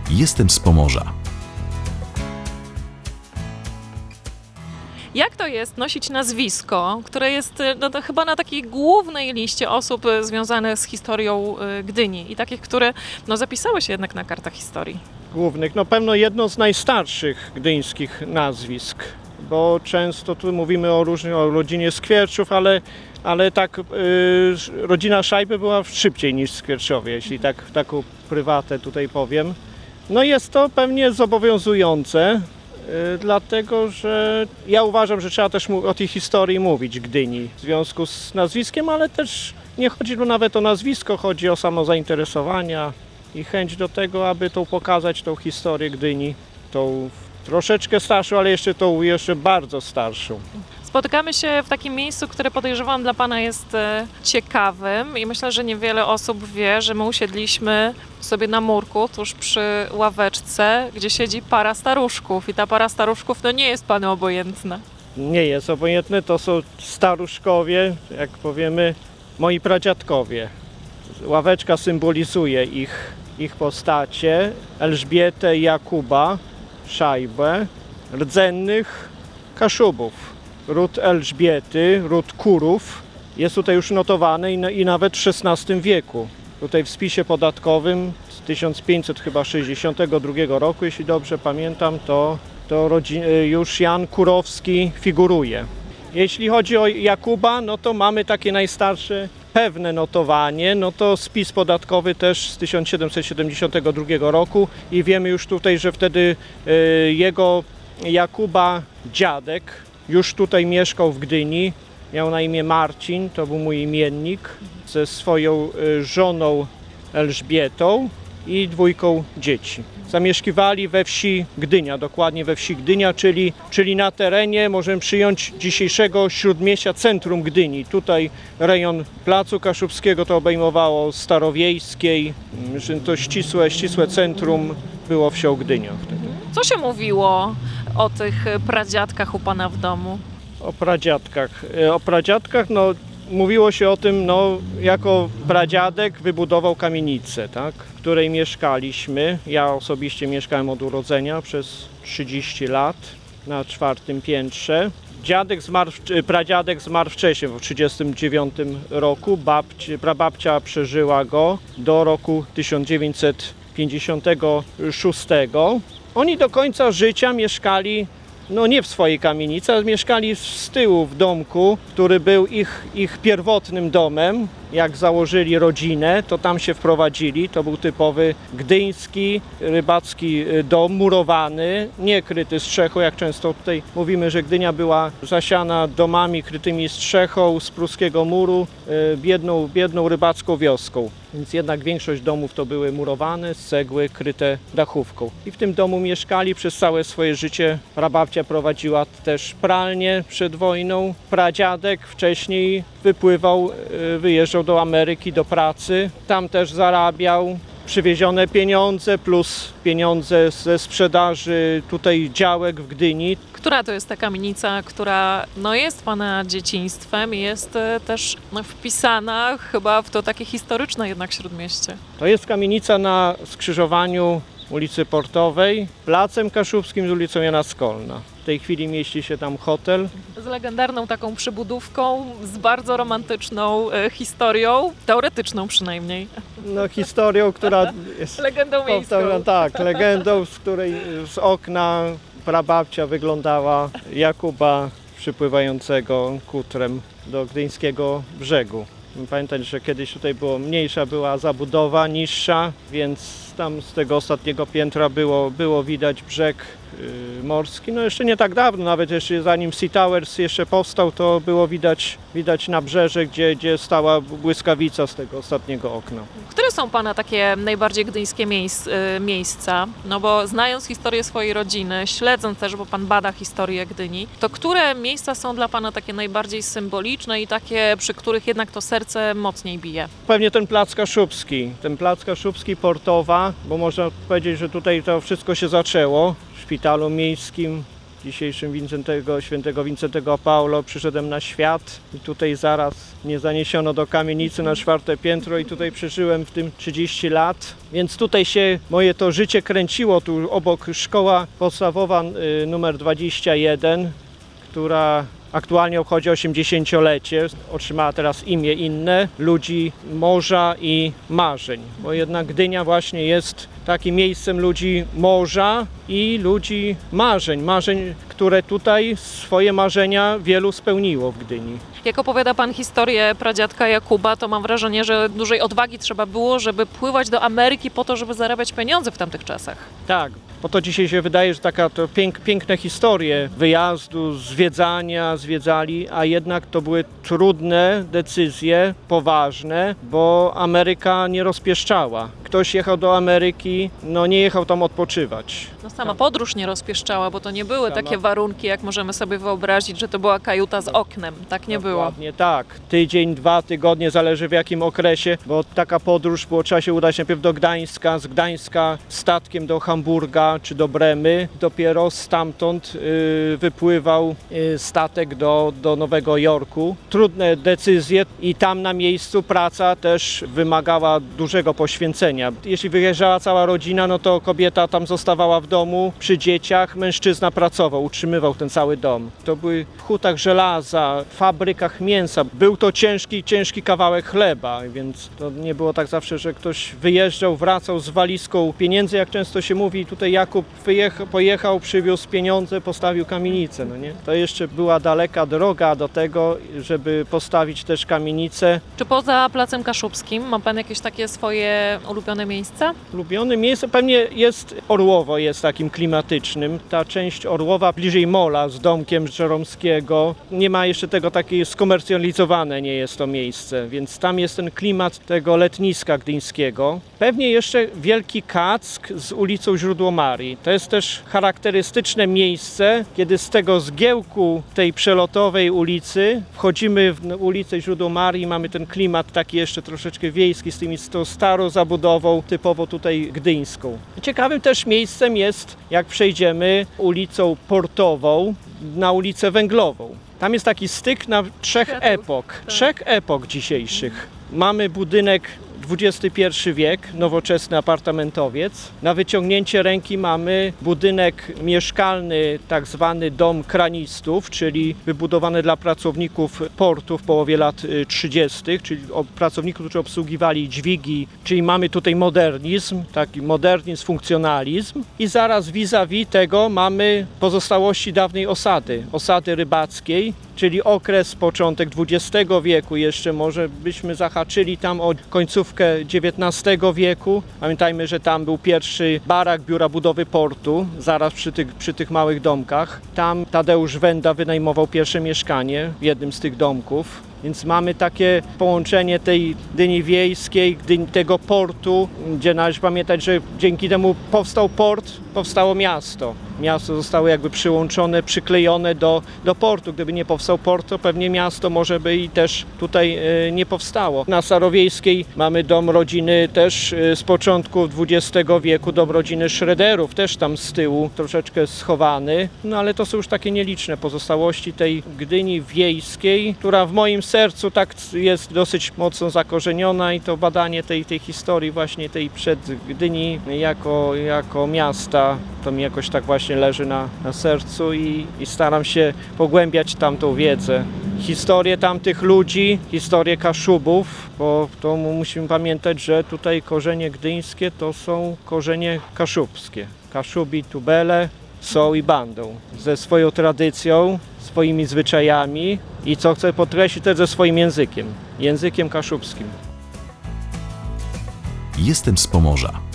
Jestem z Pomorza. Jak to jest nosić nazwisko, które jest to chyba na takiej głównej liście osób związanych z historią Gdyni i takich, które zapisały się jednak na kartach historii? Głównych, pewno jedno z najstarszych gdyńskich nazwisk, bo często tu mówimy o rodzinie Skwierczów, ale tak rodzina Szajby była szybciej niż Skwierczowie, jeśli taką prywatę tutaj powiem. Jest to pewnie zobowiązujące, dlatego że ja uważam, że trzeba też o tej historii mówić Gdyni w związku z nazwiskiem, ale też nie chodzi tu nawet o nazwisko, chodzi o samo zainteresowania i chęć do tego, aby pokazać tą historię Gdyni, tą troszeczkę starszą, ale jeszcze bardzo starszą. Spotykamy się w takim miejscu, które podejrzewam dla Pana jest ciekawym i myślę, że niewiele osób wie, że my usiedliśmy sobie na murku tuż przy ławeczce, gdzie siedzi para staruszków i ta para staruszków nie jest Panu obojętna. Nie jest obojętne, to są staruszkowie, jak powiemy, moi pradziadkowie. Ławeczka symbolizuje ich postacie, Elżbietę i Jakuba Szajbę, rdzennych Kaszubów. Ród Elżbiety, ród Kurów jest tutaj już notowany i nawet w XVI wieku. Tutaj w spisie podatkowym z 1562 roku, jeśli dobrze pamiętam, to już Jan Kurowski figuruje. Jeśli chodzi o Jakuba, to mamy takie najstarsze pewne notowanie, to spis podatkowy też z 1772 roku i wiemy już tutaj, że wtedy jego Jakuba dziadek już tutaj mieszkał w Gdyni, miał na imię Marcin, to był mój imiennik, ze swoją żoną Elżbietą i dwójką dzieci. Zamieszkiwali we wsi Gdynia, dokładnie we wsi Gdynia, czyli na terenie, możemy przyjąć, dzisiejszego śródmieścia, centrum Gdyni. Tutaj rejon Placu Kaszubskiego to obejmowało Starowiejskiej, że to ścisłe centrum było wsią Gdynia wtedy. Co się mówiło o tych pradziadkach u Pana w domu? O pradziadkach mówiło się o tym, jako pradziadek wybudował kamienicę, tak, w której mieszkaliśmy. Ja osobiście mieszkałem od urodzenia przez 30 lat na 4. piętrze. Pradziadek zmarł wcześniej, w 1939 roku. Prababcia przeżyła go do roku 1956. Oni do końca życia mieszkali nie w swojej kamienicy, ale mieszkali z tyłu w domku, który był ich pierwotnym domem. Jak założyli rodzinę, to tam się wprowadzili. To był typowy gdyński, rybacki dom, murowany, nie kryty strzechą, jak często tutaj mówimy, że Gdynia była zasiana domami krytymi strzechą z pruskiego muru, biedną rybacką wioską. Więc jednak większość domów to były murowane, z cegły, kryte dachówką. I w tym domu mieszkali przez całe swoje życie. Prababcia prowadziła też pralnię przed wojną. Pradziadek wcześniej wyjeżdżał do Ameryki do pracy. Tam też zarabiał. Przywiezione pieniądze plus pieniądze ze sprzedaży tutaj działek w Gdyni. Która to jest ta kamienica, która jest Pana dzieciństwem i jest też wpisana chyba w to takie historyczne jednak śródmieście? To jest kamienica na skrzyżowaniu ulicy Portowej, Placem Kaszubskim z ulicą Jana Skolna. W tej chwili mieści się tam hotel. Z legendarną taką przybudówką, z bardzo romantyczną historią, teoretyczną przynajmniej. Historią, która jest... Legendą miejską. Tak, legendą, z której z okna prababcia wyglądała Jakuba przypływającego kutrem do gdyńskiego brzegu. Pamiętać, że kiedyś tutaj mniejsza była zabudowa, niższa, więc tam z tego ostatniego piętra było widać brzeg morski. Jeszcze nie tak dawno, nawet jeszcze zanim Sea Towers jeszcze powstał, to było widać nabrzeże, gdzie stała błyskawica z tego ostatniego okna. Które są Pana takie najbardziej gdyńskie miejsca? Bo znając historię swojej rodziny, śledząc też, bo Pan bada historię Gdyni, to które miejsca są dla Pana takie najbardziej symboliczne i takie, przy których jednak to serce mocniej bije? Pewnie ten Plac Kaszubski, Portowa, bo można powiedzieć, że tutaj to wszystko się zaczęło w szpitalu miejskim dzisiejszym świętego Wincentego Paulo przyszedłem na świat i tutaj zaraz mnie zaniesiono do kamienicy na 4. piętro i tutaj przeżyłem w tym 30 lat. Więc tutaj się moje to życie kręciło, tu obok szkoła podstawowa numer 21, która aktualnie obchodzi 80-lecie, otrzymała teraz imię inne, ludzi morza i marzeń, bo jednak Gdynia właśnie jest takim miejscem ludzi morza i ludzi marzeń, które tutaj swoje marzenia wielu spełniło w Gdyni. Jak opowiada Pan historię pradziadka Jakuba, to mam wrażenie, że dużej odwagi trzeba było, żeby pływać do Ameryki po to, żeby zarabiać pieniądze w tamtych czasach. Tak, bo to dzisiaj się wydaje, że taka to piękne historie wyjazdu, zwiedzali, a jednak to były trudne decyzje, poważne, bo Ameryka nie rozpieszczała. Ktoś jechał do Ameryki, no nie jechał tam odpoczywać. No sama podróż nie rozpieszczała, bo to nie były takie warunki, jak możemy sobie wyobrazić, że to była kajuta z oknem. Tak nie było. Dokładnie tak. Tydzień, 2 tygodnie, zależy w jakim okresie, bo taka podróż było, trzeba się udać najpierw do Gdańska, z Gdańska statkiem do Hamburga czy do Bremy. Dopiero stamtąd wypływał statek do Nowego Jorku. Trudne decyzje i tam na miejscu praca też wymagała dużego poświęcenia. Jeśli wyjeżdżała cała rodzina, no to kobieta tam zostawała w domu przy dzieciach, mężczyzna pracował, utrzymywał ten cały dom. To były w hutach żelaza, fabrykach mięsa. Był to ciężki kawałek chleba, więc to nie było tak zawsze, że ktoś wyjeżdżał, wracał z walizką pieniędzy, jak często się mówi. Tutaj Jakub pojechał, przywiózł pieniądze, postawił kamienicę. No nie? To jeszcze była daleka droga do tego, żeby postawić też kamienicę. Czy poza Placem Kaszubskim ma Pan jakieś takie swoje ulubione miejsca? Ulubione miejsce pewnie jest Orłowo, jest takim klimatycznym. Ta część Orłowa bliżej Mola z domkiem Żeromskiego. Nie ma jeszcze tego takie skomercjalizowane, nie jest to miejsce, więc tam jest ten klimat tego letniska gdyńskiego. Pewnie jeszcze Wielki Kack z ulicą Źródło Marii. To jest też charakterystyczne miejsce, kiedy z tego zgiełku tej przelotowej ulicy wchodzimy w ulicę Źródło Marii, mamy ten klimat taki jeszcze troszeczkę wiejski z tą starą zabudową, typowo tutaj gdyńską. Ciekawym też miejscem jest, jak przejdziemy ulicą Portową na ulicę Węglową. Tam jest taki styk na trzech epok dzisiejszych. Mamy budynek XXI wiek, nowoczesny apartamentowiec. Na wyciągnięcie ręki mamy budynek mieszkalny, tak zwany dom kranistów, czyli wybudowany dla pracowników portu w połowie lat 30., czyli pracowników, którzy obsługiwali dźwigi, czyli mamy tutaj modernizm, taki modernizm, funkcjonalizm i zaraz vis-a-vis tego mamy pozostałości dawnej osady rybackiej, czyli okres, początek XX wieku, jeszcze może byśmy zahaczyli tam o końcówkę XIX wieku. Pamiętajmy, że tam był pierwszy barak Biura Budowy Portu, zaraz przy tych małych domkach. Tam Tadeusz Wenda wynajmował pierwsze mieszkanie w jednym z tych domków. Więc mamy takie połączenie tej Gdyni wiejskiej, tego portu, gdzie należy pamiętać, że dzięki temu powstał port, powstało miasto. Miasto zostało jakby przyłączone, przyklejone do portu. Gdyby nie powstał port, to pewnie miasto może by i też tutaj nie powstało. Na Starowiejskiej mamy dom rodziny też z początku XX wieku, dom rodziny Schroederów, też tam z tyłu, troszeczkę schowany. No ale to są już takie nieliczne pozostałości tej Gdyni wiejskiej, która w moim sercu tak jest dosyć mocno zakorzeniona i to badanie tej historii właśnie tej przed Gdyni jako miasta, to mi jakoś tak właśnie leży na sercu i staram się pogłębiać tamtą wiedzę. Historię tamtych ludzi, historię Kaszubów, bo to musimy pamiętać, że tutaj korzenie gdyńskie to są korzenie kaszubskie. Kaszubi, Tubele są i bandą ze swoją tradycją, swoimi zwyczajami i co chcę podkreślić też ze swoim językiem kaszubskim. Jestem z Pomorza.